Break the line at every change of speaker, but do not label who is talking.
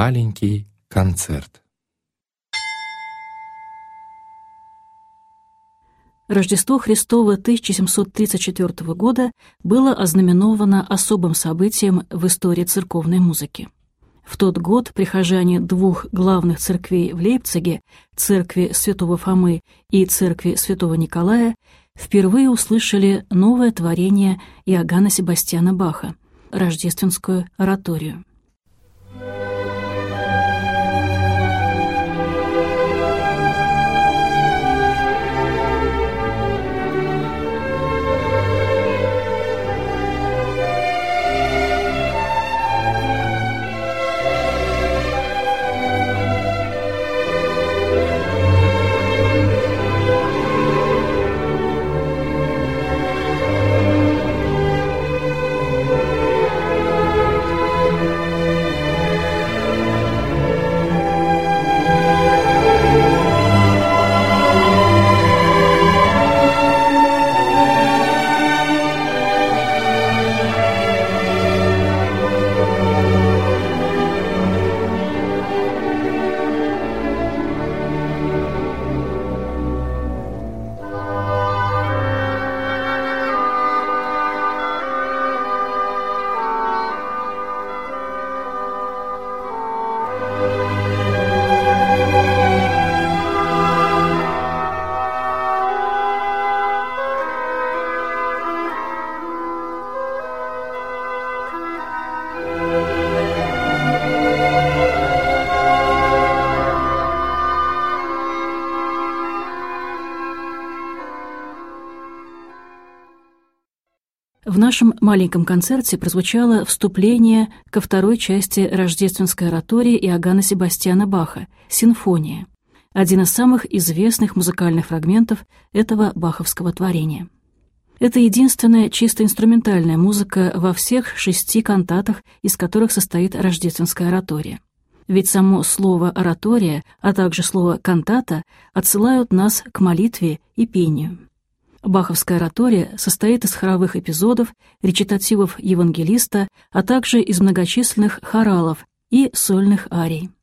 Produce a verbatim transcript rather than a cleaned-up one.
маленький концерт.
Рождество Христово тысяча семьсот тридцать четвёртого года было ознаменовано особым событием в истории церковной музыки. В тот год прихожане двух главных церквей в Лейпциге, церкви святого Фомы и церкви святого Николая, впервые услышали новое творение Иоганна Себастьяна Баха — рождественскую ораторию. В нашем маленьком концерте прозвучало вступление ко второй части рождественской оратории Иоганна Себастьяна Баха «Симфония», один из самых известных музыкальных фрагментов этого баховского творения. Это единственная чисто инструментальная музыка во всех шести кантатах, из которых состоит рождественская оратория. Ведь само слово «оратория», а также слово «кантата» отсылают нас к молитве и пению. Баховская оратория состоит из хоровых эпизодов, речитативов евангелиста, а также из многочисленных хоралов и сольных арий.